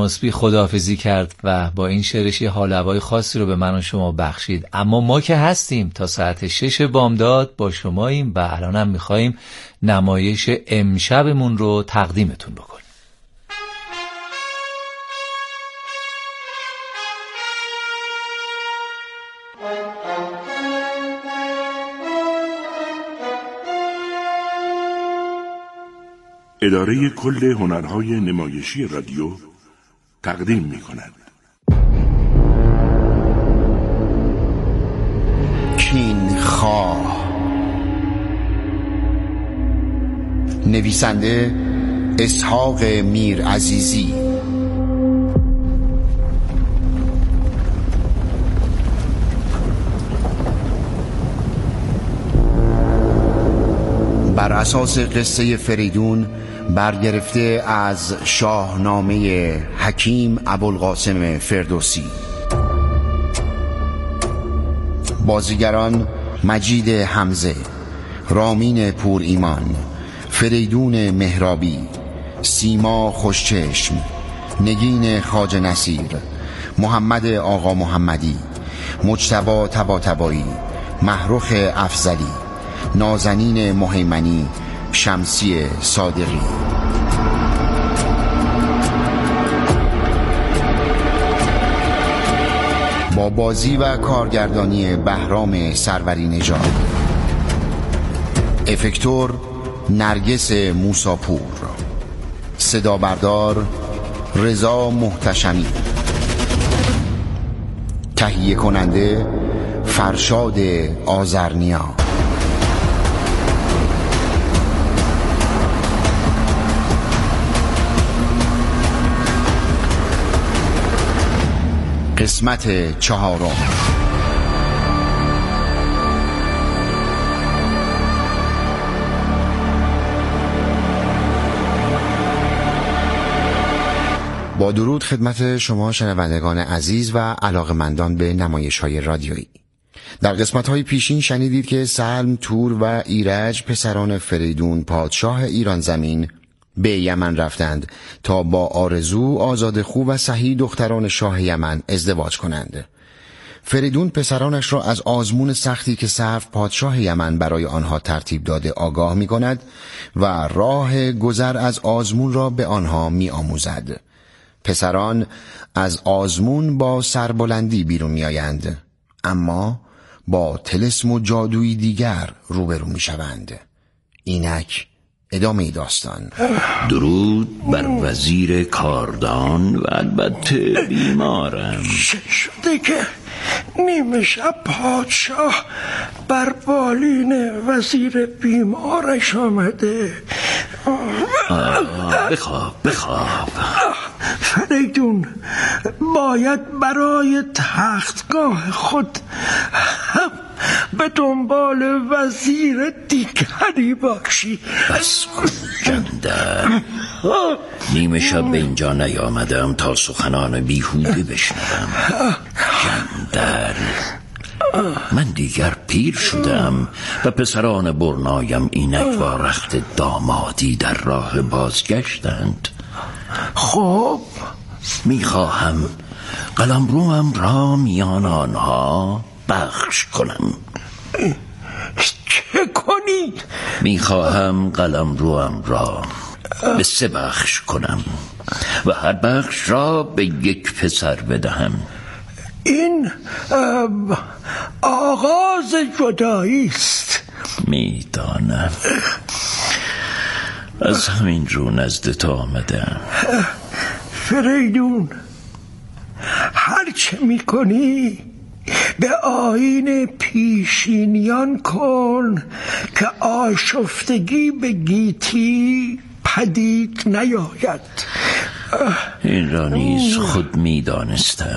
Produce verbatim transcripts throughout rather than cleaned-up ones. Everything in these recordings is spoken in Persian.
مسبی خداحافظی کرد و با این شعرش یه حال هوای خاصی رو به من و شما بخشید. اما ما که هستیم تا ساعت شش بامداد با شماییم و الانم میخواییم نمایش امشبمون رو تقدیمتون بکنیم. اداره کل هنرهای نمایشی رادیو تقدیم می کند. کین خواه، نویسنده اسحاق میر عزیزی، بر اساس قصه فریدون برگرفته از شاهنامه حکیم ابوالقاسم فردوسی. بازیگران مجید حمزه، رامین پور ایمان، فریدون مهرابی، سیما خوشچشم، نگین خواجه نصیر، محمد آقا محمدی، مجتبی طباطبایی، محروخ افضلی، نازنین مهیمنی، شمسی صادقی. با بازی و کارگردانی بهرام سروری نژاد. افکتور نرگس موساپور. صدا بردار رضا محتشمی. تهیه کننده فرشاد آذرنیا. قسمت چهارم. با درود خدمت شما شنوندگان عزیز و علاقمندان به نمایش‌های رادیویی. در قسمت‌های پیشین شنیدید که سلم، تور و ایرج پسران فریدون پادشاه ایران زمین به یمن رفتند تا با آرزو آزادخو و صحیح دختران شاه یمن ازدواج کنند. فریدون پسرانش را از آزمون سختی که سرو پادشاه یمن برای آنها ترتیب داده آگاه می کند و راه گذر از آزمون را به آنها می آموزد. پسران از آزمون با سربلندی بیرون می آیند، اما با طلسم و جادویی دیگر روبرو می شوند. اینک ادامه داستان. درود بر وزیر کاردان و البته بیمارم. شده که نیمه شب پادشاه بر بالین وزیر بیمارش آمده. بخواب بخواب. فریدون باید برای تختگاه خود هم به دنبال وزیر دیگری باشی. بس کن جندر، نیمه شب به اینجا نیامدم تا سخنان بیهوده بشنوم. جندر، من دیگر پیر شدم و پسران برنایم اینک با رخت دامادی در راه بازگشتند. خب میخواهم قلمروم را میان آنها بخش کنم. چه کنی؟ میخواهم قلمروم را به سه بخش کنم و هر بخش را به یک پسر بدهم. این آغاز جدایی است. میدانم، از همین رو نزد تو آمدم. فریدون، هرچه میکنی به آیین پیشینیان کن که آشفتگی به گیتی پدید نیاید. این را نیز خود میدانستم.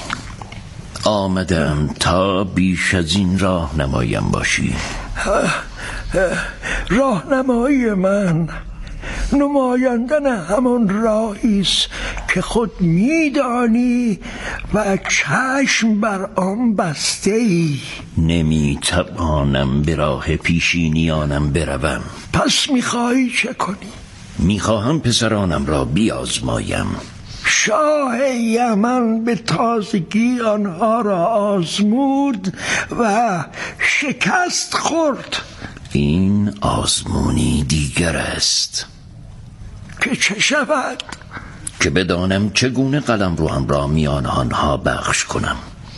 آمدم تا بیش از این راه نمایم باشی. راهنمایی من نمایاندن همان راهی است که خود میدانی و چشم بر آن بسته ای. نمیتوانم به راه پیشینیانم بروم. پس میخواهی چه کنی؟ میخواهم پسرانم را بیازمایم. شاه یمن به تازگی آنها را آزمود و شکست خورد. این آزمونی دیگر است. که چه شود؟ که بدانم چگونه قلمروام را میان آنها بخش کنم.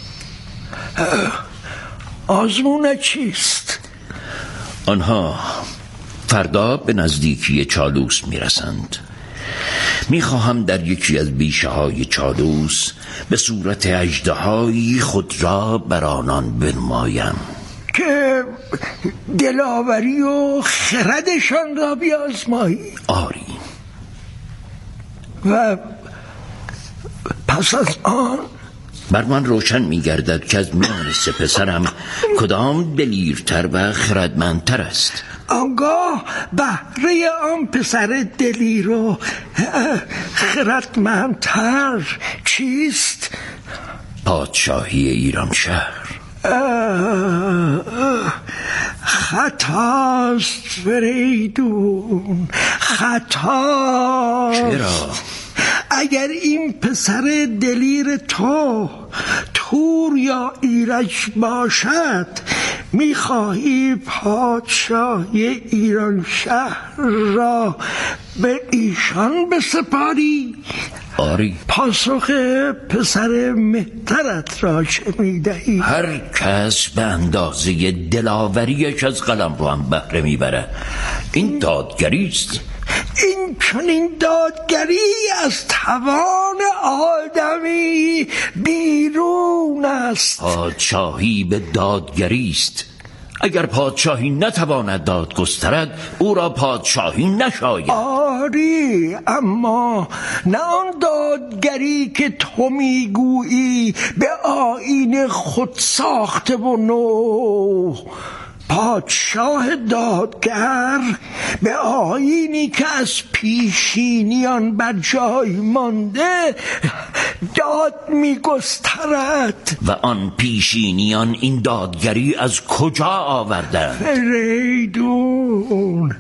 آزمون چیست؟ آنها فردا به نزدیکی چالوس میرسند. میخواهم در یکی از بیشه های چالوس به صورت اژدهایی خود را بر آنان بنمایم که دلاوری و خردشان را بیازمایی. آری. و پس از آن بر من روشن می‌گردد که از میان سه پسرم کدام دلیرتر و خردمندتر است. آنگاه بهره آن پسر دلیر و خردمندتر چیست؟ پادشاهی ایران شهر. خطاست فریدون، خطاست. چرا؟ اگر این پسر دلیر تو تور یا ایرج باشد، میخواهی پادشاهی ایران شهر را به ایشان بسپاری؟ آری. پاسخ پسر مهترت را چه میدهی؟ هر کس به اندازه دلاوریش از قلمروام بهره میبره. این دادگری است. این چنین دادگری از توان آدمی بیرون است. پادشاهی به دادگری است. اگر پادشاهی نتواند داد گسترد، او را پادشاهی نشاید. آری، اما نه آن دادگری که تو میگویی به آیین خود ساخته و نو. پادشاه دادگر به آیینی که از پیشینیان بر جای مانده داد میگسترد. و آن پیشینیان این دادگری از کجا آوردند؟ فریدون،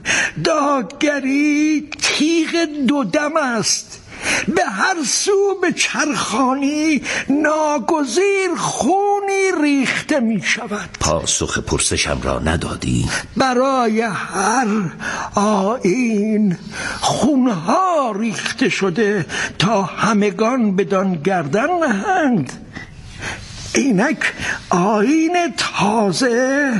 دادگری تیغ دو دم است. به هر سو به چرخانی ناگزیر خونی ریخته می شود. پاسخ پرسشم را ندادی؟ برای هر آیین خونها ریخته شده تا همگان بدان گردن نهند. اینک آیین تازه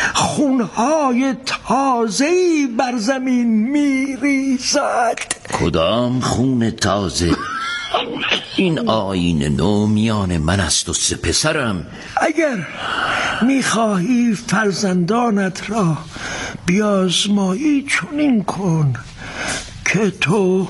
خونهای تازه‌ای بر زمین میریزد. کدام خون تازه؟ این آیین نو میان من است و سه پسرم. اگر میخواهی فرزندانت را بیازمایی چنین کن که تو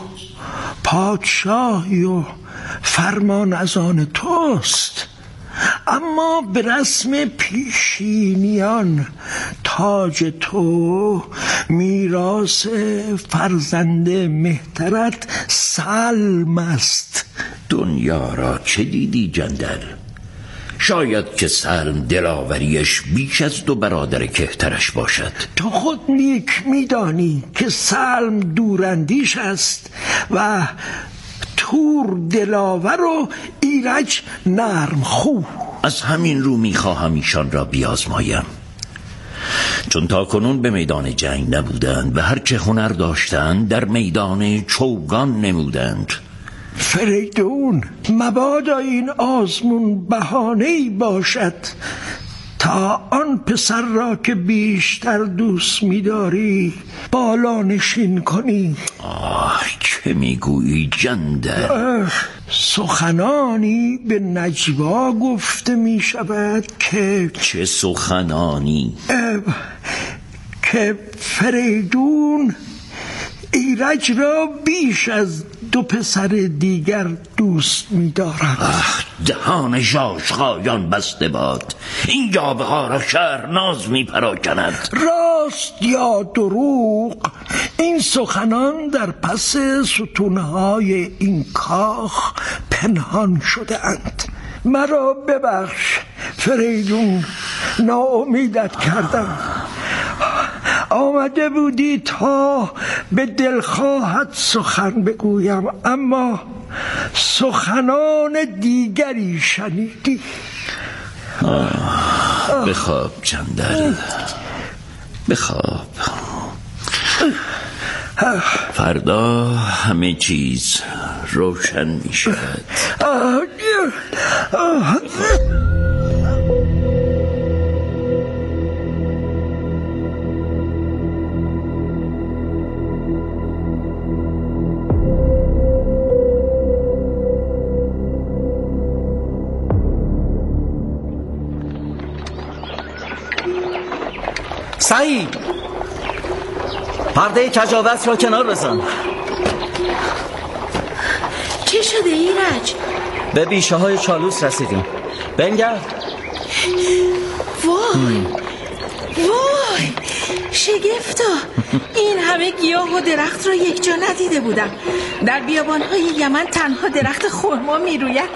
پادشاهی و فرمان از آن توست، اما به رسم پیشینیان تاج تو میراث فرزند مهترت سلم است. دنیا را چه دیدی جندل؟ شاید که سلم دلاوریش بیش از دو برادر کهترش باشد. تو خود نیک میدانی که سلم دوراندیش است و تور دلاور و ایرج نرم خو. از همین رو میخواهم ایشان را بیازمایم، چون تا کنون به میدان جنگ نبودند و هرچه هنر داشتند در میدان چوگان نمودند. فریدون، مبادا این آزمون بهانه‌ای باشد تا آن پسر را که بیشتر دوست می‌داری بالا نشین کنی. آه، چه میگویی جندل؟ سخنانی به نجوا گفته می شود که چه سخنانی؟ که فریدون ایرج را بیش از دو پسر دیگر دوست می دارد. آه، دهان ژاژخایان بسته باد. این یابه ها را شهر ناز می پراکند. راست یا دروغ، این سخنان در پس ستونهای این کاخ پنهان شده اند. مرا ببخش فریدون، ناامیدت کردم. آمده بودی تا به دلخواهت سخن بگویم، اما سخنان دیگری شنیدی؟ بخواب جندل، بخواب. فردا همه چیز روشن می شود. سعید، پرده کجاوت را کنار بزن. چه شده ایرج؟ به بیشه های چالوس رسیدیم. بنگر. وای وای شگفتا، این همه گیاه و درخت را یک جا ندیده بودم. در بیابان‌های یمن تنها درخت خرما میروید.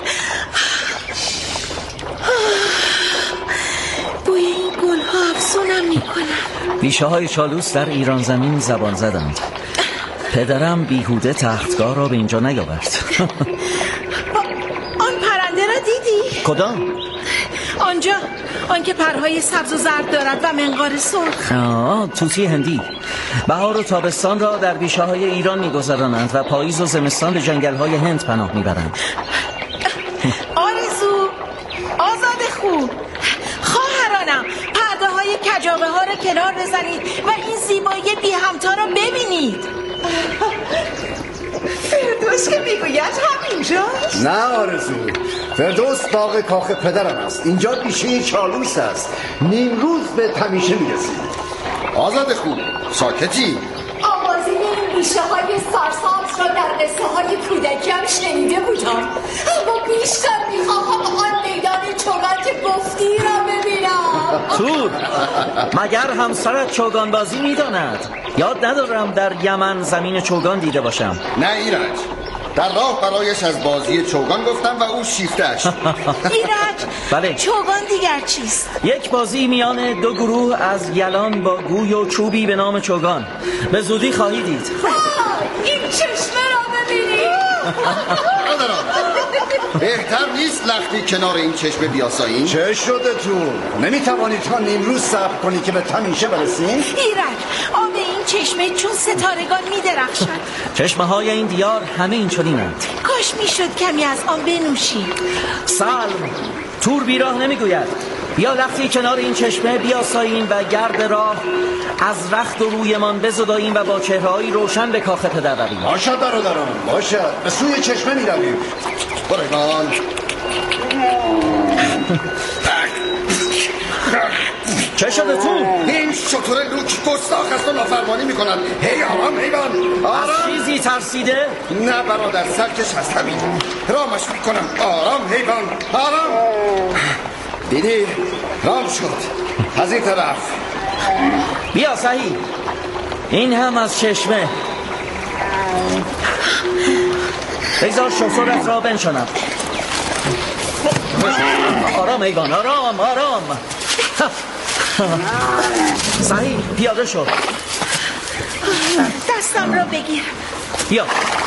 بوی این گل‌ها افسونم میکنن. بیشه های چالوس در ایران زمین زبان زدند. پدرم بیهوده تختگاه را به اینجا نیاورد. آن پرنده را دیدی؟ کدام؟ آنجا، آن که پرهای سبز و زرد دارد و منقار سرخ. آه، طوطی هندی. بهار و تابستان را در بیشه های ایران میگذرانند و پاییز و زمستان به جنگل های هند پناه میبرند. آرزو، آزاد خوب، خواهرانم، پرده های کجاوه ها را کنار بزنید و این زیبایی بی همتا را ببینید. فردوس که میگوید همینجاست؟ نه آرزو، فردوس باغ کاخ پدرم است. اینجا بیشه چالوس است. نیم روز به تمیشه میرسید. آزاد خوب، ساکتی. آوازین این بیشه های سرسبز را در قصه های کودکیم شنیده بودم، اما بیشتر میخواهم آن میدان چوگان که گفتی را ببینم. تور، مگر همسرت چوگان بازی میداند؟ یاد ندارم در یمن زمین چوگان دیده باشم. نه ایرج، در راه برایش از بازی چوگان گفتم و او شیفتش. ایرج، بله. چوگان دیگر چیست؟ یک بازی میان دو گروه از یلان با گوی و چوبی به نام چوگان. به زودی خواهی دید. این چشمه را ببینید. بهتر نیست لختی کنار این چشمه بیاساییم؟ چه شده تو؟ نمیتوانی تا نیم روز صبر کنی که به تمیشه برسیم؟ ایرج، آب این چشمه چون ستارگان میدرخشد. چشمه های این دیار همه این چنینند. کاش میشد کمی از آن بنوشی. سلم، تور بیراه نمیگوید. بیا لختی کنار این چشمه بیاساییم و گرد راه از رخت و رویمان بزداییم و با چهره‌های روشن به کاخ پدر رویم. باشد برادران، باشد. به سوی چشمه میرویم. برایمان. چه شده تو؟ این شطور لوک گستاخ است و نافرمانی میکنن. هی آرام حیوان، آرام. از چیزی ترسیده؟ نه برادر، سرکش هست همین. رامش میکنم. آرام حیوان، آرام. دیدی؟ رام شد. از این طرف. بیا صحیح. این هم از چشمه. بگذار شطورت را بنشانم. آرام ایوان، آرام آرام. صحیح، پیاده شد. دستم را بگیر. بیا.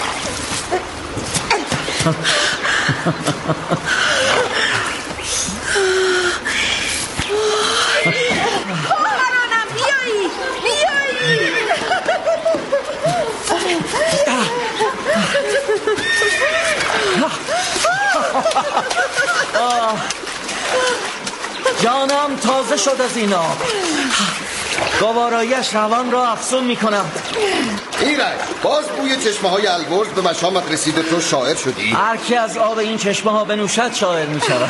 خواهرانم بیایی بیایی. جانم تازه شد از این آب. گوارایش روان را افزون می کنم. ایرج، باز بوی چشمه های البرز به مشامت رسید و تو شاعر شدی؟ هر کی از آب این چشمه ها بنوشد شاعر می شود.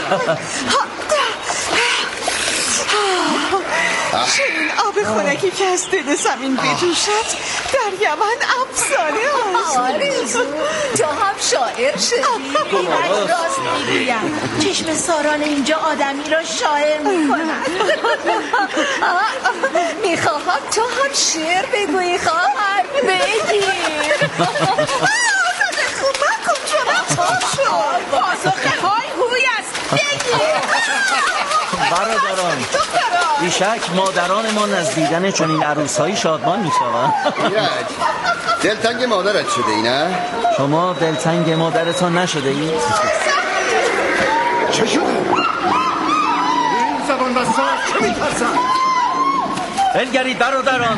این آب خنکی که از دل زمین بجوشد در یمن افسانه آرزو، تو هم شاعر شدی. ایرج راست میگویم، چشم ساران اینجا آدمی را شاعر میکنند. میخواهم تو هم شعر بگویی خواهر. بگیر. آزاد خوب مکن چون افسان شد. پاسخ های هوی است. بگیر. برادران، بیشک مادران ما از دیدن چنین عروس‌هایی شادمان می‌شوند. ایرج، دلتنگ مادرت شده ای نه؟ شما دلتنگ مادرتان نشده اید؟ چه شده؟ این زبان بسا چه می‌ترسن؟ بنگرید برادران،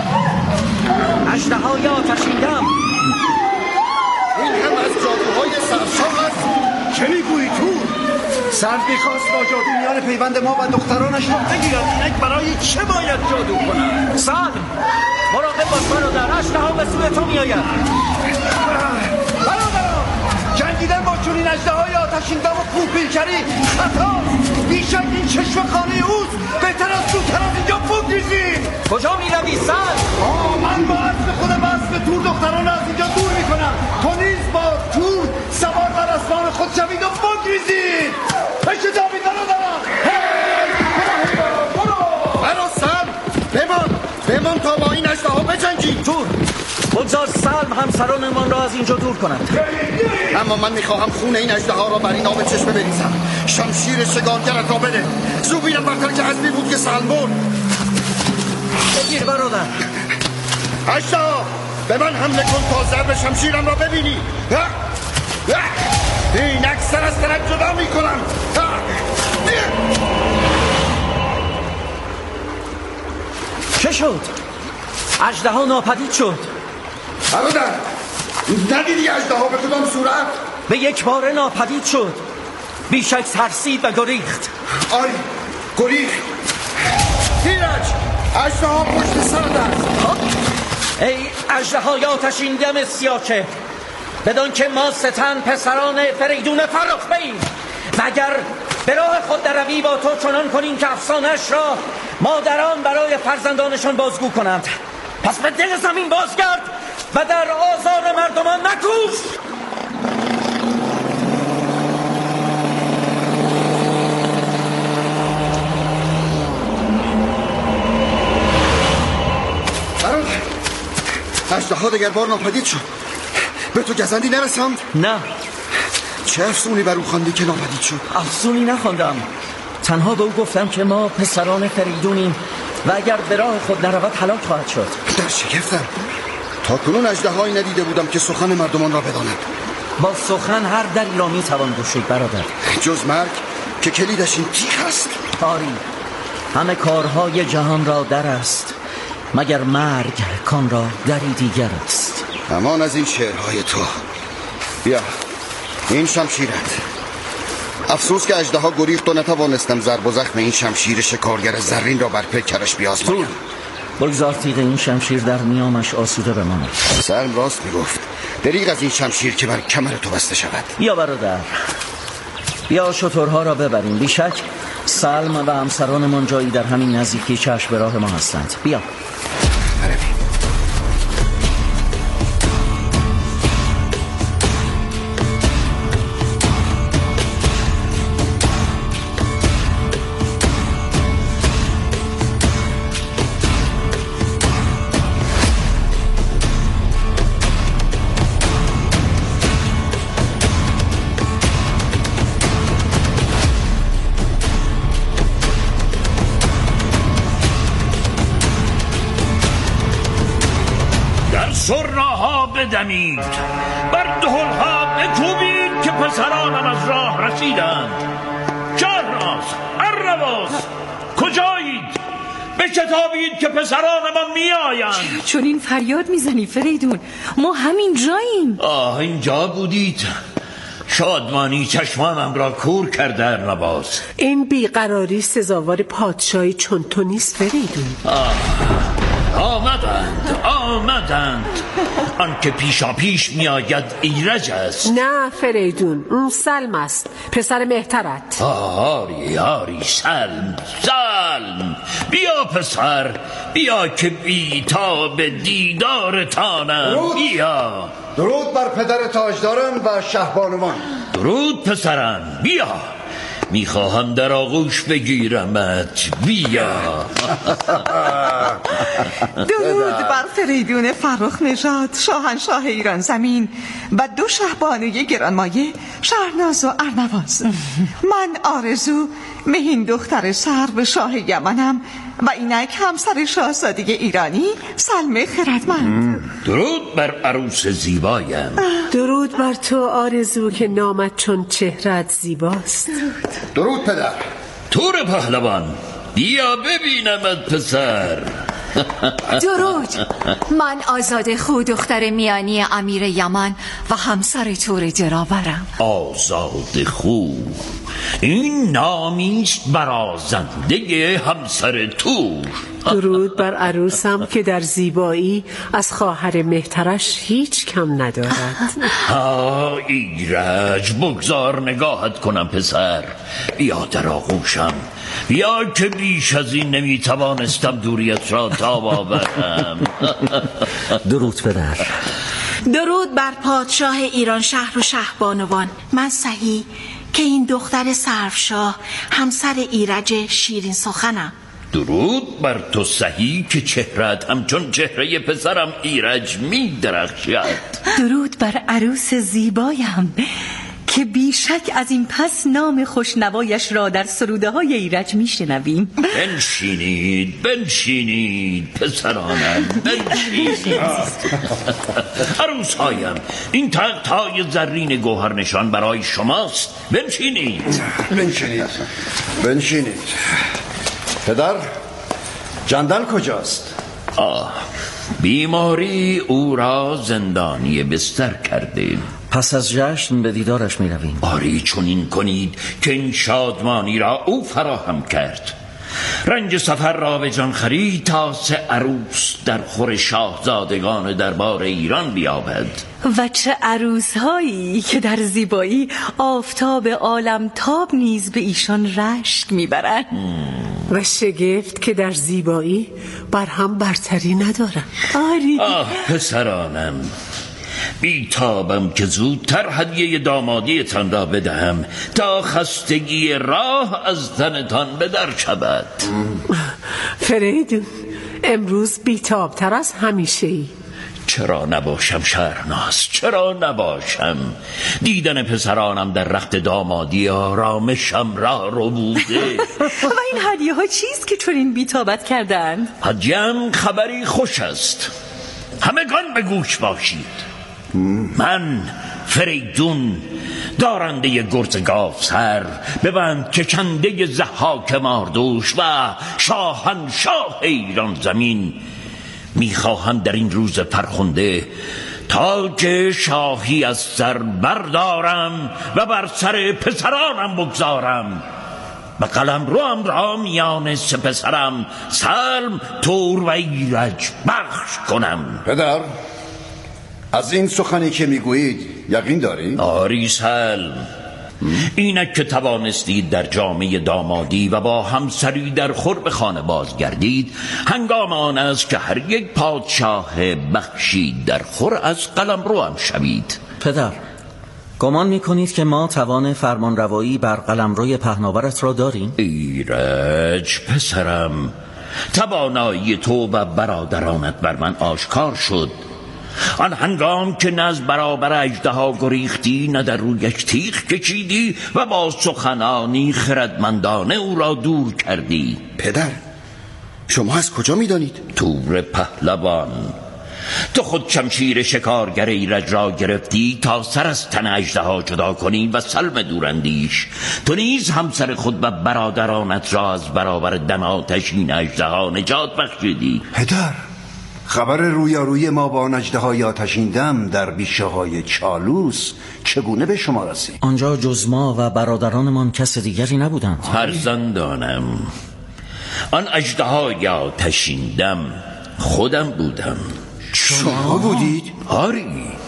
اژدهای آتشین دم. این هم از جادوهای سرشار است. چه میگویی تو؟ سرد میخواست با جادو میان پیوند ما و دخترانش رو بگیرد. اینک برای چه باید جادو کنند؟ سلم، مراقب باش برادر، اژدها به سوی تو میآید. برادران، جنگیدن با چنین اژدهای آتشین دم و کوهپیکری خطاست. بیشک این چشم خانه اوست. بهتر از زودتر از اینجا بگریزید. کجا میروی سلم؟ آه، من با اسب خودم اسب تور دختران از اینجا دور میکنم. تو نیز با تور سوار بر اسبان خود شوید و بگریزید. پشت داوید برادران. برو سلم، بمان بمان تا با این اژدها بجنگید. تور، بگذار سلم همسرانمان را از اینجا دور کند. اما من میخواهم خون این اژدها را بر این آب چشمه بریزم. شمشیر شگانگرت را بده. زوبینم برتر که حزبی بود که سلم برد. بگیر برادر. اژدها، به من حمله کن تا ضرب شمشیرم را ببینی. این اکثر از تنک جدا میکنم. چه شد؟ اژدها ناپدید شد. برادر، ندیدی اژدها به کدام صورت؟ به یک باره ناپدید شد. بیشک ترسید و گریخت. آری، گریخت. ایرج، اژدها پشت سرت است. ای اژدهای آتشین دم سیاچه، بدان که ما ستن پسران فریدون فرخ بیم و اگر به راه خود دروی با تو چنان کنیم که افسانش را مادران برای فرزندانشان بازگو کنند. پس به دل زمین بازگرد و در آزار مردمان نکوش. برادر، اژدها دگر بار ناپدید شد. به تو گزندی نرساند؟ نه. چه افسونی بر او خواندی که ناپدید شد؟ افسونی نخواندم، تنها به او گفتم که ما پسران فریدونیم و اگر به راه خود نرود هلاک خواهد شد. در شگفتم. تا کنون اژدهایی ندیده بودم که سخن مردمان را بداند. با سخن هر دری را میتوان گشود برادر، جز مرگ که کلیدش این تیغ است. آری، همه کارهای جهان را در است مگر مرگ کان را دری دیگر است. امان از این شعرهای تو. بیا این شمشیرت. افسوس که اژدها گریخت و نتوانستم ضرب و زخم این شمشیر شکارگر زرین را بر پیکرش بیازمایم. بگذار تیغ این شمشیر در نیامش آسوده بماند. سلم راست میگفت. دریغ از این شمشیر که بر کمر تو بسته شود. یا برادر، یا شترها را ببریم. بیشک سلم و همسرانمان جایی در همین نزدیکی چشم به راه ما هستند. بیا. سرناها بدمید، بر دهلها بکوبید که پسرانم از راه رسیدند. شهرناز، ارنواز، کجایید؟ بشتابید که پسرانمان می آیند. چون این فریاد میزنی فریدون؟ ما همین جاییم. آه اینجا بودید. شادمانی چشمانم را کور کرده ارنواز. این بیقراری سزاوار پادشاهی چون تو نیست فریدون. آه آمدند آمدند آن که پیشا پیش می آید ایرج است. نه فریدون، اون سلم است، پسر مهترت. آری آری سلم سلم، بیا پسر بیا که بی تا به دیدارتانم. درود. بیا. درود بر پدر تاجدارم و شهبانوان. درود پسرم، بیا میخواهم در آغوش بگیرمت. بیا. درود بر فریدون فرخ نژاد شاهنشاه ایران زمین و دو شهبانوی گرانمایه شهرناز و ارنواز. من آرزو مهین دختر سرو شاه یمنم و اینک همسر شاهزاده ایرانی سلمه خردمند. درود بر عروس زیبایم. درود بر تو آرزو که نامت چون چهرت زیباست. درود, درود پدر. تور پهلوان بیا ببینمت پسر. درود. من آزاده خو دختر میانی امیر یمن و همسر تور دراورم. آزاده خو این نامیست برازنده همسر تور. درود بر عروسم که در زیبایی از خواهر مهترش هیچ کم ندارد. ها ایرج بگذار نگاهت کنم پسر. بیا در آغوشم. بیا که بیش از این نمیتوانستم دوریت را تاب آورم. درود پدر. درود بر پادشاه ایران شهر و شهبانوان. من سهی که این دختر سرفشاه همسر ایرج شیرین سخنم. درود بر تو سهی که چهرت همچون چهره پسرم ایرج می درخشد. درود بر عروس زیبایم که بیشک از این پس نام خوشنوایش را در سروده های ایرج می شنویم. بنشینید بنشینید پسرانم بنشینید. عروس هایم این تخت های زرین گوهر نشان برای شماست. بنشینید بنشینید بنشینید. پدر جندل کجاست؟ آه بیماری او را زندانی بستر کرده. پس از جشن به دیدارش می رویم. آری چون این کنید که این شادمانی را او فراهم کرد. رنج سفر را به جان خرید تا سه عروس در خور شاهزادگان دربار ایران بیابد. و چه عروس هایی که در زیبایی آفتاب عالم تاب نیز به ایشان رشک میبرند. و شگفت که در زیبایی بر هم برتری ندارن. آری. آه پسرانم بیتابم که زودتر هدیه دامادیتان را بدهم تا خستگی راه از تنتان به در شود. فریدون امروز بیتابتر از همیشه ای. چرا نباشم شهرناز، چرا نباشم؟ دیدن پسرانم در رخت دامادی آرامشم را رو بوده. و این هدیه ها چیست که چنین بیتابت کردند؟ هدیم خبری خوش است. همگان به گوش باشید. من فریدون دارنده گرز گاوسر ببند که چنده ضحاک ماردوش و شاهنشاه ایران زمین میخواهم در این روز فرخنده تاج شاهی از سر بردارم و بر سر پسرانم بگذارم و قلم روام را میان سه پسرم سلم، تور و ایرج بخش کنم. پدر از این سخنی که میگویید یقین داری؟ آری سلم. اینک که توانستید در جامعه دامادی و با همسری در خور به خانه بازگردید، هنگام آن است که هر یک پادشاه بخشید در خور از قلم روام شوید. پدر گمان میکنید که ما توان فرمان روایی بر قلمروی پهناورت را داریم؟ ایرج پسرم، توانایی تو و برادرانت بر من آشکار شد. آن هنگام که نه از برابر اژدها گریختی، نه در رویش تیغ کشیدی و با سخنانی خردمندانه او را دور کردی. پدر شما از کجا میدانید؟ تور پهلوان، تو خود شمشیر شکارگر ایرج را گرفتی تا سر از تن اژدها جدا کنی و سلم دوراندیش. تو نیز همسر خود و برادرانت را از برابر دم آتشین اژدها نجات بخشیدی. پدر خبر رویارویی ما با اژدهای آتشین دم در بیشه های چالوس چگونه به شما رسید؟ آنجا جز ما و برادرانمان کس دیگری نبودند. فرزندانم، آن اژدهای آتشین دم خودم بودم. شما بودید؟ آری.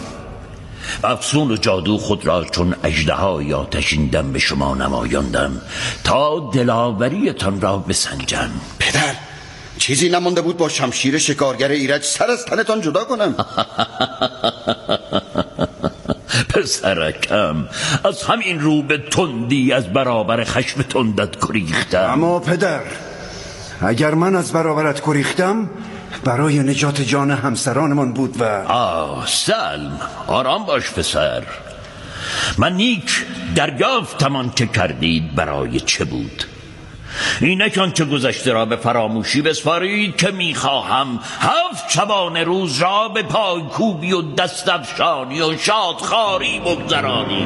افسون و جادو خود را چون اژدهای آتشین دم به شما نمایاندم تا دلاوریتان را بسنجم. پدر چیزی نمانده بود با شمشیر شکارگر ایرج سر از تنتان جدا کنم. پسرکم، از همین رو به تندی از برابر خشم تندت گریختم. اما پدر، اگر من از برابرت گریختم برای نجات جان همسرانمان بود و آه سلم، آرام باش پسر. من نیک دریافتم آنچه کردید برای چه بود. اینک آنچه گذشته را به فراموشی بسپارید که میخواهم هفت شبانه روز را به پایکوبی و دست افشانی و شادخواری بگذرانی.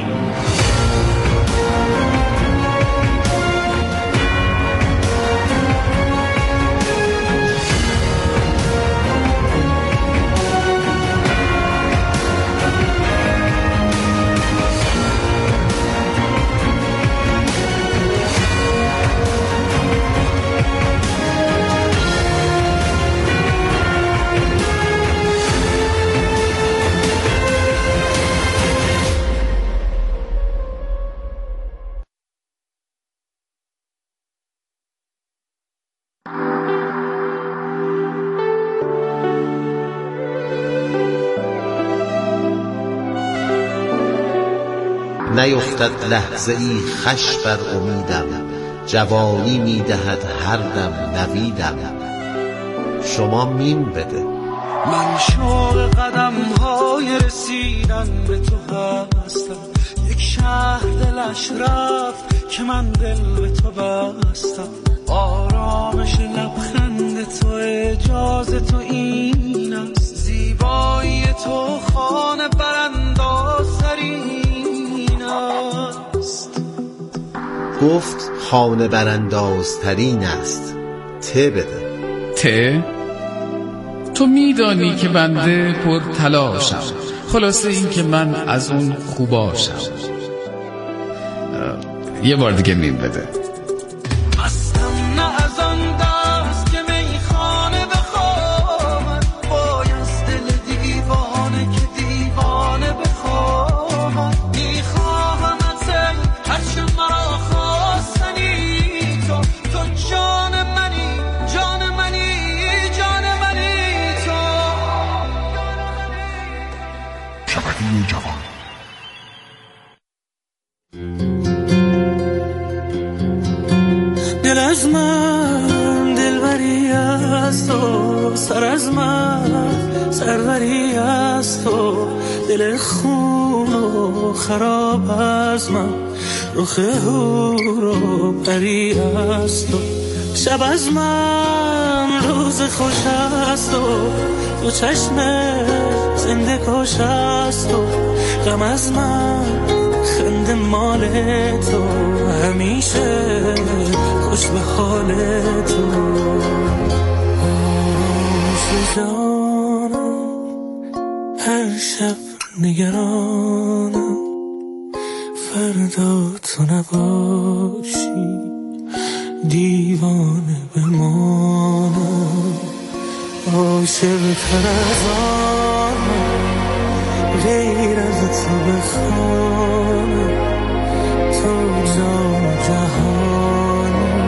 نیفتد لحظه ای خش بر امیدم، جوانی میدهد هر دم نویدم. شما مین بده. من شوق قدم های رسیدن به تو هستم، یک شهر دلش رفت که من دل به تو بستم. آرامش لبخند تو اجازه تو این است، زیبایی تو خانه برانداز ترین است. گفت خانه براندازترین است. ته بده. ته؟ تو میدانی که بنده پر تلاشم، خلاصه این که من از اون خوباشم. یه بار دیگه مین بده. مستم نه از آن دست که میخانه بخوامد، بایست دل دیوانه که دیوانه بخوامد. میخواهمت ای هرچه مرا خواستنی، تو تو جان منی، جان منی، جان منی تو. شبکه جوان. دل از من دلبری است و سر از من سروری است و دل خون و خراب از من رخ هور و پری است و شب از من روز خوش است و دو چشم زنده کش است و غم از من خنده مال تو، همیشه خوش به حال تو. آرزو جانم هر شب نگرانم، فردا تو نباشی دیوانه بمانم. عاشق تر از آنم غیر از تو بخوانم، تو جان جهانی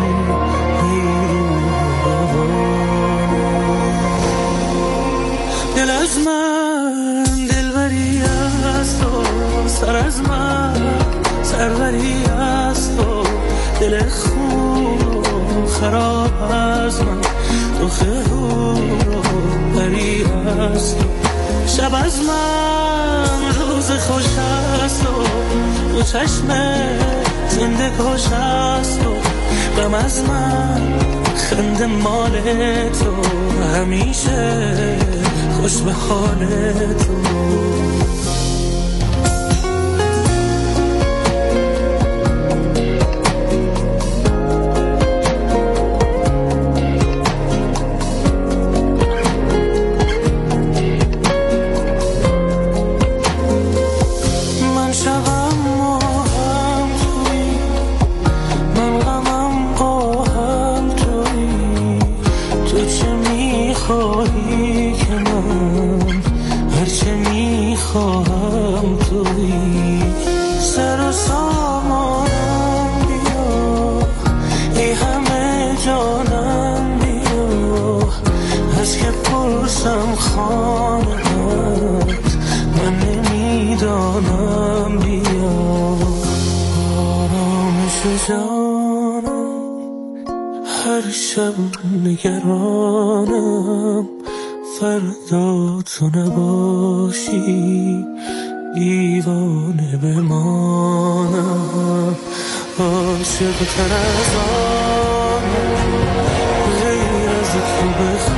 دل از من دلبری است و سر از من سروری است و دل خون و خراب از من رخ هور و پری است و شب از من روز خوش است و دو چشم زنده کش است و غم از من خنده مال تو، همیشه خوش به حال تو. جانم هر شب نگرانم فردا تو نباشی دیوانه بمانم عاشق تر از آنم غیر از تو بخوام